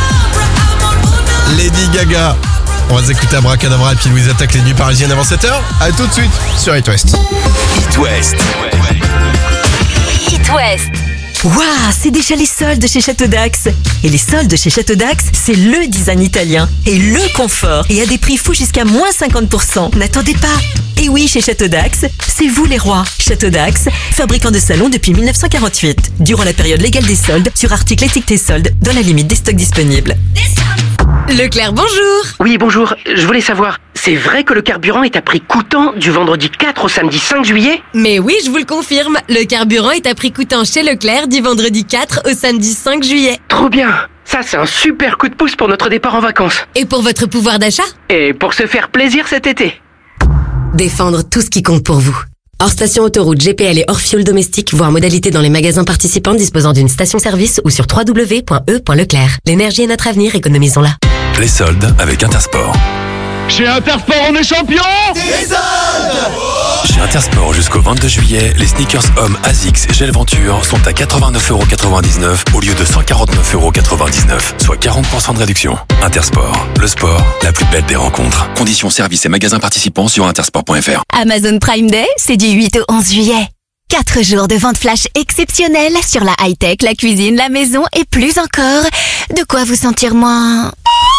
Lady Gaga. On va s'écouter Abracadabra et puis Louise attaque les nuits parisiennes avant sept heures. À tout de suite sur It West. It West. It West. Waouh, c'est déjà les soldes chez Château d'Axe. Et les soldes chez Château d'Axe, c'est le design italien et le confort. Et à des prix fous jusqu'à moins cinquante pour cent. N'attendez pas. Et oui, chez Château d'Axe, c'est vous les rois. Château d'Axe, fabricant de salons depuis mille neuf cent quarante-huit. Durant la période légale des soldes, sur articles étiquetés soldes, dans la limite des stocks disponibles. Leclerc, bonjour. Oui, bonjour. Je voulais savoir, c'est vrai que le carburant est à prix coûtant du vendredi quatre au samedi cinq juillet? Mais oui, je vous le confirme. Le carburant est à prix coûtant chez Leclerc du vendredi quatre au samedi cinq juillet. Trop bien. Ça, c'est un super coup de pouce pour notre départ en vacances. Et pour votre pouvoir d'achat? Et pour se faire plaisir cet été. Défendre tout ce qui compte pour vous. Hors station autoroute, G P L et hors fuel domestique, voire modalité dans les magasins participants disposant d'une station-service ou sur w w w point e point leclerc. L'énergie est notre avenir, économisons-la. Les soldes avec Intersport. Chez Intersport, on est champion. Des soldes. Chez Intersport, jusqu'au vingt-deux juillet, les sneakers hommes ASICS Gel Venture sont à quatre-vingt-neuf euros quatre-vingt-dix-neuf au lieu de cent quarante-neuf euros quatre-vingt-dix-neuf, soit quarante pour cent de réduction. Intersport, le sport, la plus belle des rencontres. Conditions, services et magasins participants sur intersport point f r. Amazon Prime Day, c'est du huit au onze juillet. Quatre jours de vente flash exceptionnelle sur la high-tech, la cuisine, la maison et plus encore. De quoi vous sentir moins...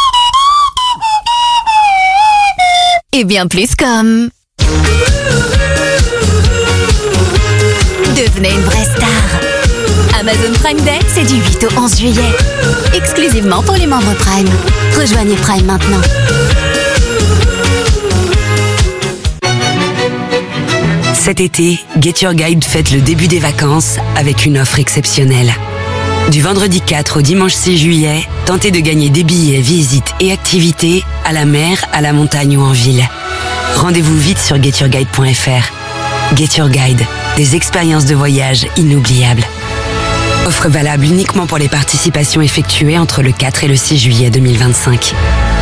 et bien plus comme... devenez une vraie star. Amazon Prime Day, c'est du huit au onze juillet. Exclusivement pour les membres Prime. Rejoignez Prime maintenant. Cet été, Get Your Guide fête le début des vacances avec une offre exceptionnelle. Du vendredi quatre au dimanche six juillet, tentez de gagner des billets, visites et activités à la mer, à la montagne ou en ville. Rendez-vous vite sur get your guide point f r. Get Your Guide, des expériences de voyage inoubliables. Offre valable uniquement pour les participations effectuées entre le quatre et le six juillet deux mille vingt-cinq.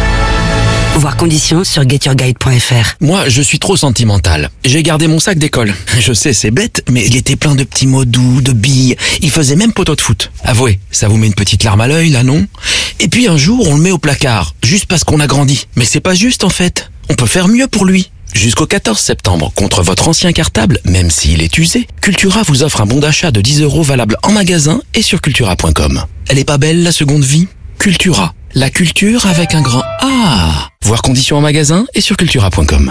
Voir conditions sur get your guide point f r. Moi, je suis trop sentimental. J'ai gardé mon sac d'école. Je sais, c'est bête, mais il était plein de petits mots doux, de billes. Il faisait même poteau de foot. Avouez, ça vous met une petite larme à l'œil, là, non? Et puis un jour, on le met au placard, juste parce qu'on a grandi. Mais c'est pas juste, en fait. On peut faire mieux pour lui. Jusqu'au quatorze septembre, contre votre ancien cartable, même s'il est usé, Cultura vous offre un bon d'achat de dix euros valable en magasin et sur cultura point com. Elle est pas belle, la seconde vie? Cultura. La culture avec un grand A. Voir conditions en magasin et sur cultura point com.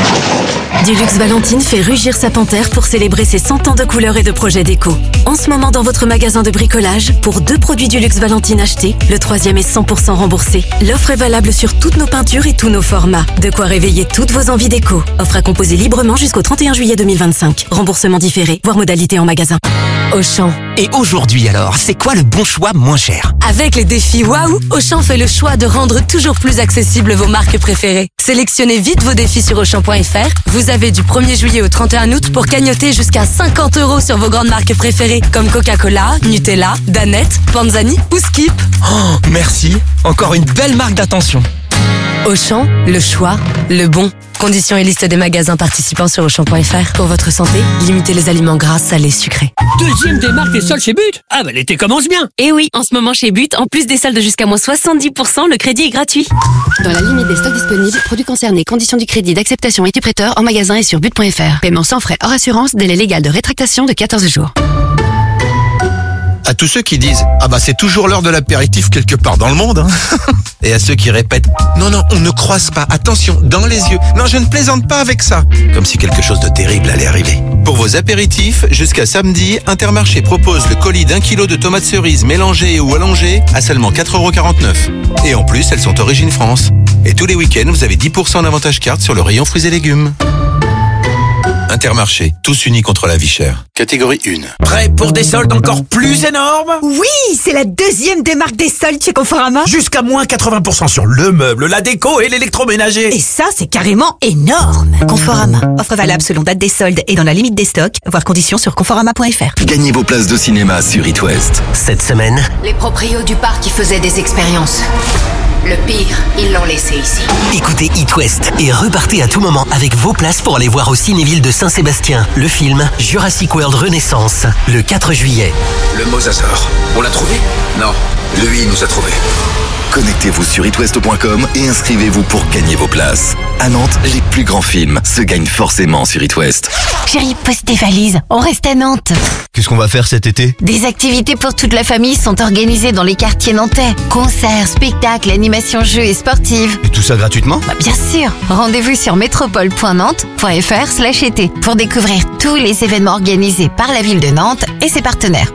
Dulux Valentine fait rugir sa panthère pour célébrer ses cent ans de couleurs et de projets déco. En ce moment, dans votre magasin de bricolage, pour deux produits Dulux Valentine achetés, le troisième est cent pour cent remboursé. L'offre est valable sur toutes nos peintures et tous nos formats. De quoi réveiller toutes vos envies déco. Offre à composer librement jusqu'au trente et un juillet deux mille vingt-cinq. Remboursement différé, voire modalité en magasin. Auchan. Et aujourd'hui alors, c'est quoi le bon choix moins cher? Avec les défis Waouh, Auchan fait le choix de rendre toujours plus accessibles vos marques préférées. Sélectionnez vite vos défis sur auchan point f r. Vous avez du premier juillet au trente et un août pour cagnotter jusqu'à cinquante euros sur vos grandes marques préférées comme Coca-Cola, Nutella, Danette, Panzani ou Skip. Oh, merci. Encore une belle marque d'attention. Auchan, le choix, le bon. Conditions et liste des magasins participants sur auchan point f r. Pour votre santé, limitez les aliments gras, salés, sucrés. Deuxième démarque des soldes chez But. Ah bah l'été commence bien. Et oui, en ce moment chez But, en plus des soldes jusqu'à moins soixante-dix pour cent, le crédit est gratuit. Dans la limite des stocks disponibles, produits concernés, conditions du crédit, d'acceptation et du prêteur en magasin et sur but point f r. Paiement sans frais hors assurance, délai légal de rétractation de quatorze jours. À tous ceux qui disent « Ah bah c'est toujours l'heure de l'apéritif quelque part dans le monde hein. !» Et à ceux qui répètent « Non, non, on ne croise pas, attention, dans les yeux. Non, je ne plaisante pas avec ça !» Comme si quelque chose de terrible allait arriver. Pour vos apéritifs, jusqu'à samedi, Intermarché propose le colis d'un kilo de tomates cerises mélangées ou allongées à seulement quatre euros quarante-neuf. Et en plus, elles sont origine France. Et tous les week-ends, vous avez dix pour cent d'avantage carte sur le rayon fruits et légumes. Intermarché, tous unis contre la vie chère. Catégorie un. Prêt pour des soldes encore plus énormes? Oui, c'est la deuxième démarque des soldes chez Conforama. Jusqu'à moins quatre-vingts pour cent sur le meuble, la déco et l'électroménager. Et ça, c'est carrément énorme. Conforama. Offre valable selon date des soldes et dans la limite des stocks. Voir conditions sur conforama point f r. Gagnez vos places de cinéma sur It West. Cette semaine, les proprios du parc qui faisaient des expériences. Le pire, ils l'ont laissé ici. écoutez It West et repartez à tout moment avec vos places pour aller voir au Cinéville de Saint-Sébastien le film Jurassic World Renaissance le quatre juillet. Le mosasaure, on l'a trouvé? Non, lui nous a trouvé. Connectez-vous sur it west point com et inscrivez-vous pour gagner vos places. À Nantes, les plus grands films se gagnent forcément sur It West. Chérie, pose tes valises, on reste à Nantes. Qu'est-ce qu'on va faire cet été? Des activités pour toute la famille sont organisées dans les quartiers nantais. Concerts, spectacles, animations animations jeux et sportives. Et tout ça gratuitement? Bah, bien sûr. Rendez-vous sur métropole point nantes point f r slash été pour découvrir tous les événements organisés par la ville de Nantes et ses partenaires.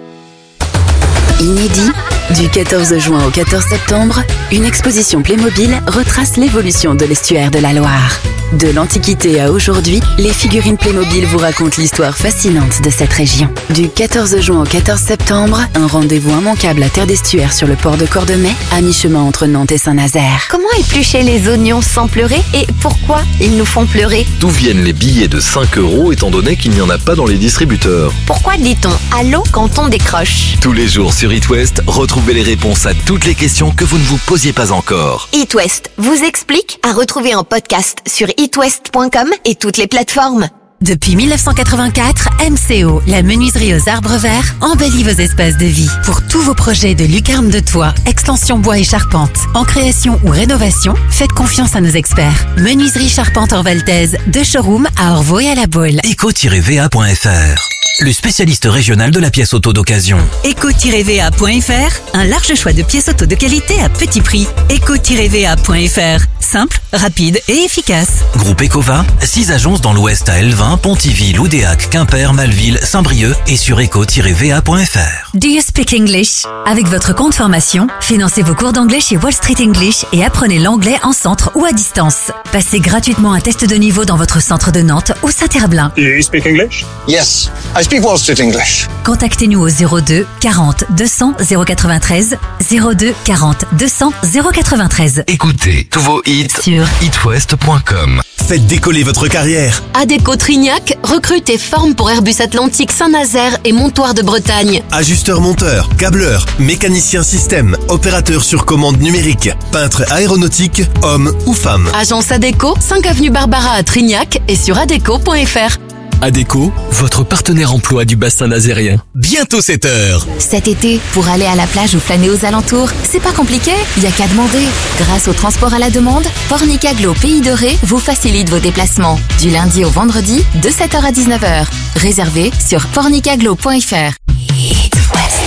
Inédit, du quatorze juin au quatorze septembre, une exposition Playmobil retrace l'évolution de l'estuaire de la Loire. De l'Antiquité à aujourd'hui, les figurines Playmobil vous racontent l'histoire fascinante de cette région. Du quatorze juin au quatorze septembre, un rendez-vous immanquable à Terre d'Estuaire sur le port de Cordemais, à mi-chemin entre Nantes et Saint-Nazaire. Comment éplucher les oignons sans pleurer et pourquoi ils nous font pleurer? D'où viennent les billets de cinq euros étant donné qu'il n'y en a pas dans les distributeurs? Pourquoi dit-on allô quand on décroche? Tous les jours sur It West, retrouvez les réponses à toutes les questions que vous ne vous posiez pas encore. It West vous explique, à retrouver en podcast sur it west point com et toutes les plateformes. Depuis mille neuf cent quatre-vingt-quatre, M C O, la menuiserie aux arbres verts, embellit vos espaces de vie. Pour tous vos projets de lucarne de toit, extension bois et charpente, en création ou rénovation, faites confiance à nos experts. Menuiserie charpente Orvaltez, de showroom à Orvaux et à La Baule. éco tiret v a point f r, le spécialiste régional de la pièce auto d'occasion. éco tiret v a point f r, un large choix de pièces auto de qualité à petit prix. éco tiret v a point f r, simple, rapide et efficace. Groupe Ecova, six agences dans l'ouest à Elvin, Pontivy, Loudéac, Quimper, Malville, Saint-Brieuc et sur éco tiret v a point f r. Do you speak English? Avec votre compte formation, financez vos cours d'anglais chez Wall Street English et apprenez l'anglais en centre ou à distance. Passez gratuitement un test de niveau dans votre centre de Nantes ou Saint-Herblain. Do you speak English? Yes, I speak Wall Street English. Contactez-nous au zéro deux quarante deux cents zéro quatre-vingt-treize, zéro deux quarante deux cents zéro quatre-vingt-treize. Écoutez tous vos hits sur it west point com. Faites décoller votre carrière. Adéco Trignac recrute et forme pour Airbus Atlantique Saint-Nazaire et Montoire de Bretagne. Ajusteur monteur, câbleur, mécanicien système, opérateur sur commande numérique, peintre aéronautique, homme ou femme. Agence Adéco, cinq avenue Barbara à Trignac et sur adéco point f r. Adéco, votre partenaire emploi du bassin nazérien. Bientôt sept heures. Cet été, pour aller à la plage ou flâner aux alentours, c'est pas compliqué, y a qu'à demander. Grâce au transport à la demande, Pornicaglo Pays de Ré vous facilite vos déplacements. Du lundi au vendredi, de sept heures à dix-neuf heures. Réservé sur pornicaglo point f r. It West.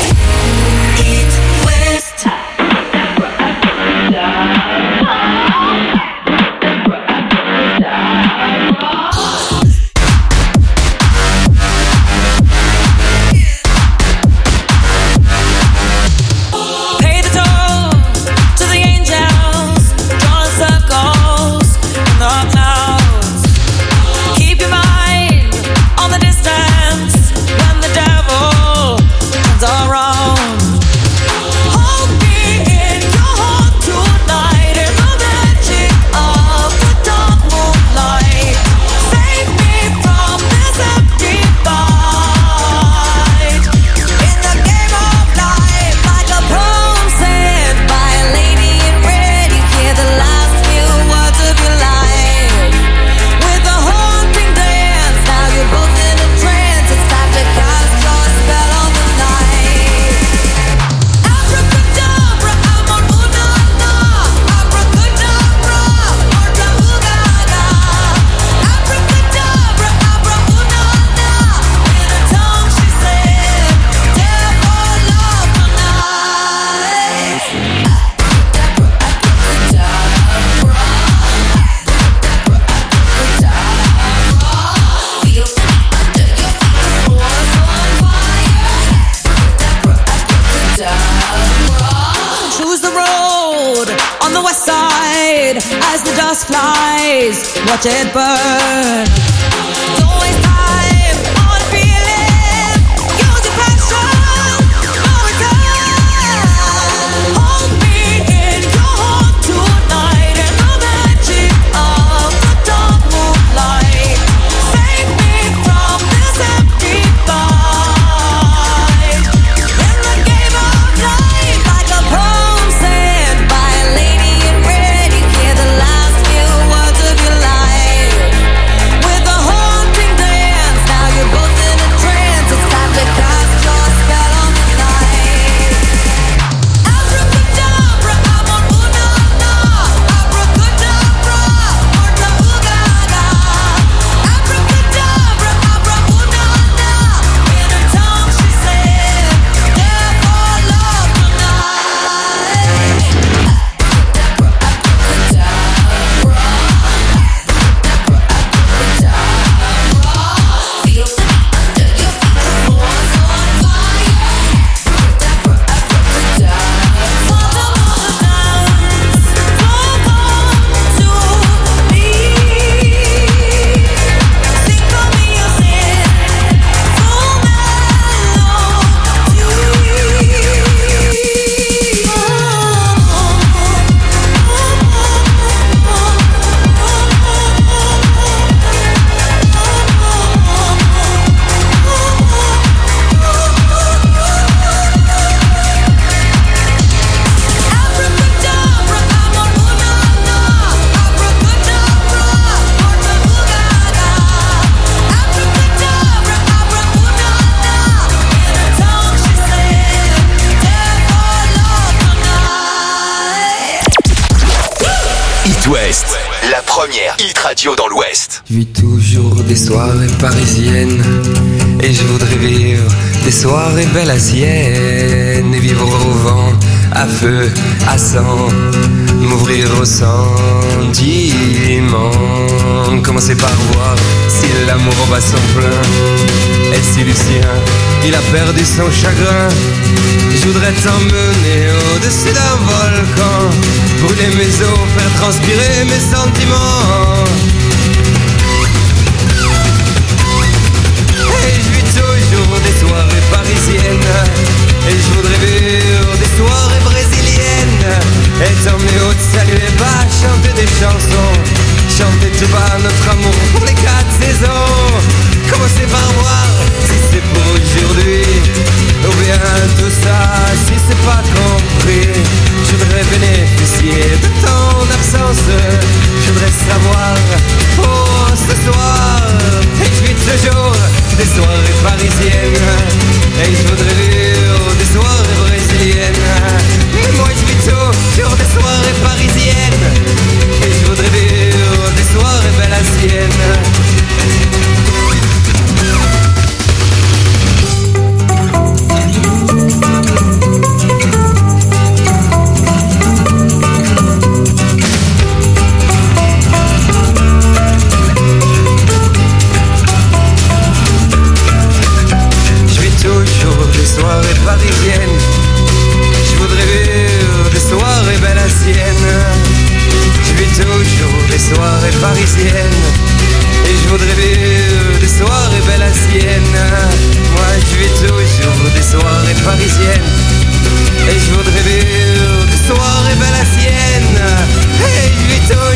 It West. Watch it burn. With a haunting day West, la première hit radio dans l'Ouest. Je vis toujours des soirées parisiennes et je voudrais vivre des soirées belles à sienne et vivre au vent, à feu, à sang, m'ouvrir au sentiment. Commencer par voir si l'amour bat son plein et si Lucien, il a perdu son chagrin. Je voudrais t'emmener au-dessus d'un volcan, brûler mes os, faire transpirer mes sentiments. Et je vis toujours des soirées parisiennes et je voudrais vivre des soirées brésiliennes et t'emmener au salut et bas, chanter des chansons, chanter tout bas notre amour pour les quatre saisons. Commencer par voir si c'est pour aujourd'hui ou bien tout ça si c'est pas compris. Je voudrais bénéficier de ton absence, je voudrais savoir pour ce soir. Et je vis toujours des soirées parisiennes et je voudrais vivre des soirées brésiliennes. Mais moi je vis toujours des soirées parisiennes et je voudrais vivre des soirées belles à sienne. Toujours des soirées parisiennes, je voudrais vivre des soirées belles à sienne. Je vis toujours des soirées parisiennes et je voudrais vivre des soirées belles à sienne. Moi je vis toujours des soirées parisiennes et je voudrais vivre des soirées belles à sienne. Et je vis toujours